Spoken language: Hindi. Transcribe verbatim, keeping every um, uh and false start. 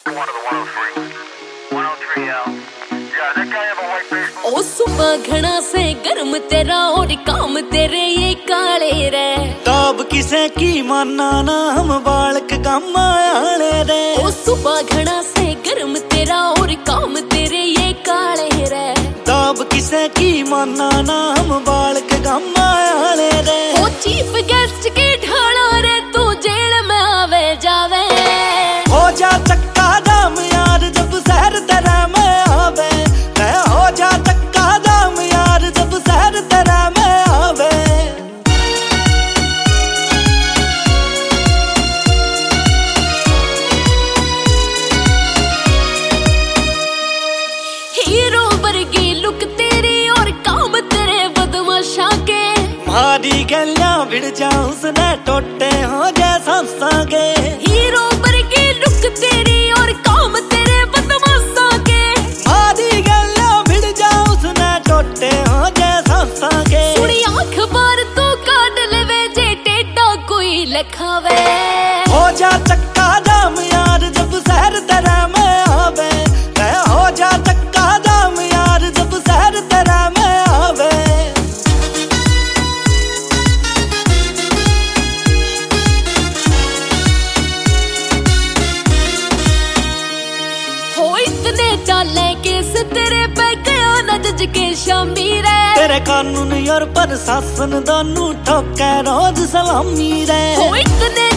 ओ सुबह घना से गर्म तेरा और काम तेरे ये काले रे। ताब किसे की माना ना हम बालक काम आले रे। ओ सुबह घना से गर्म तेरा और काम तेरे ये काले रे। ताब किसे की माना ना हम बालक काम आले रे। ओ चीफ गेस्ट के ढाला रे तू जेल में आवे जावे। हो जा चक्का दाम यार जब शहर तेरा में आवे। मैं हो जा चक्का दाम यार जब शहर तेरा में आवे। हीरो वर्गी लुक तेरी और काम तेरे बदमाशा के। मारी गलियां भिड़ जाऊं उसने टोटे हो जैसा सागे। हीरो वर्गी लुक तेरी और काम तेरे बदमाशा के। मारी गलियां भिड़ जाऊं उसने टोटे हो जैसा सागे। सुनी अखबार तो काट लेवे जे टेढ़ा कोई लिखावे। हो जा चक्का दाम यार जब शहर तेरा में आवे। मैं हो जा चक्का दाम यार जब शहर तेरा में आवे। हो इतने चाले केस तेरे पे गया न जज के शामी रे। तेरे कानून और प्रशासन दोनों ठोके रोज सलामी रे। हो इतने